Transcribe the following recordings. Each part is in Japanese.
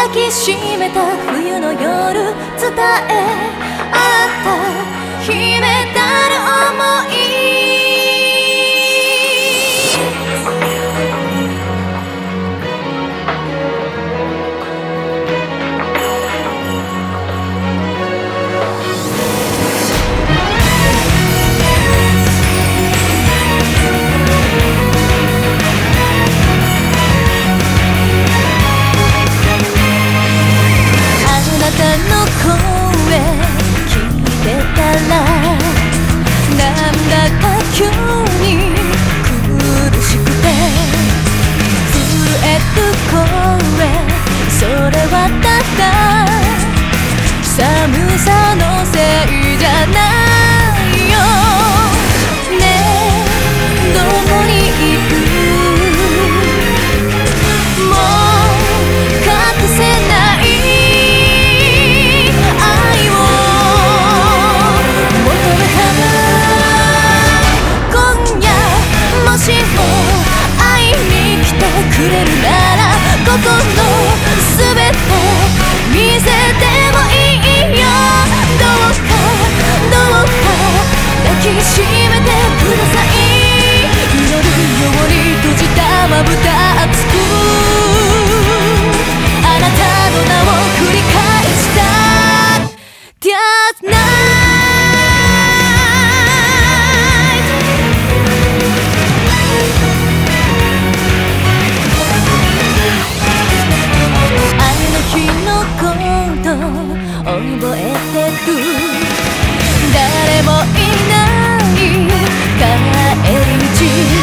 抱きしめた冬の夜伝え合った秘めたる想い急に苦しくて震える声それはただ寒さのせいじゃないよねえどこにいるもう隠せない愛を求めたもしも会いに来てくれるならここの全て見せてもいいよどうか抱きしめてください祈るように閉じたまぶた熱くあなたの名を繰り返した That night覚えてる誰もいない帰り道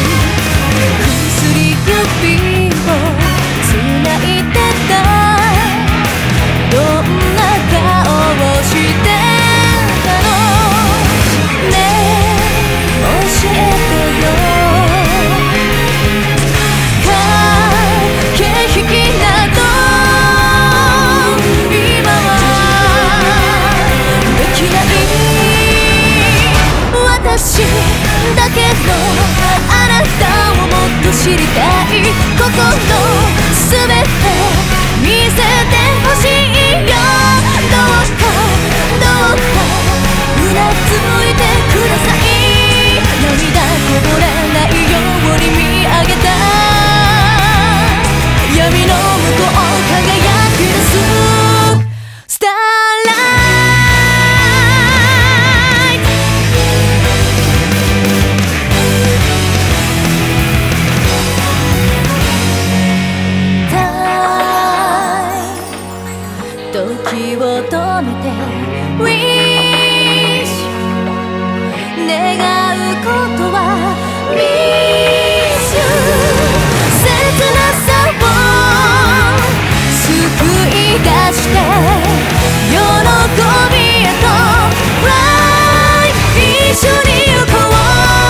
薬指をつないでたどんな顔をしてたのねえ教えてよ駆け引きなど私だけのあなたをもっと知りたいここの全て見せてほしいよどうかうなずいてください涙こぼれないように見上げた闇の向こう輝き出すスターラ時を止めて Wish 願うことは Miss you 切なさを救い出して喜びへと Fly 一緒に行こう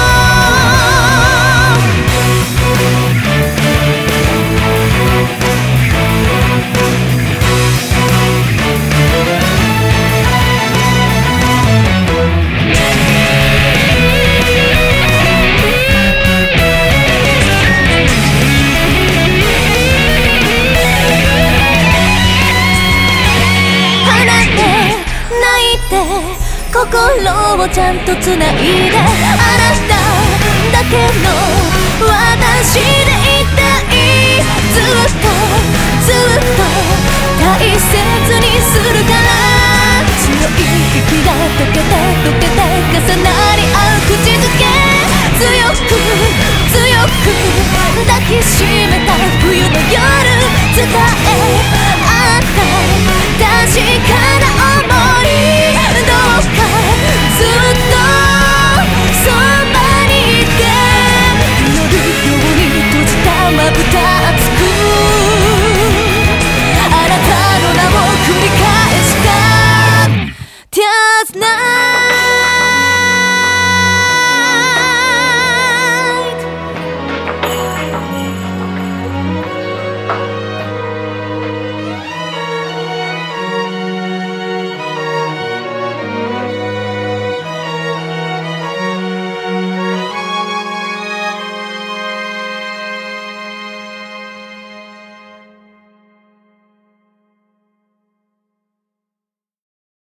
心をちゃんとつないであなただけの私でいたいずっと大切にするから強い息が溶けて重なり合う口づけ強く抱きしめ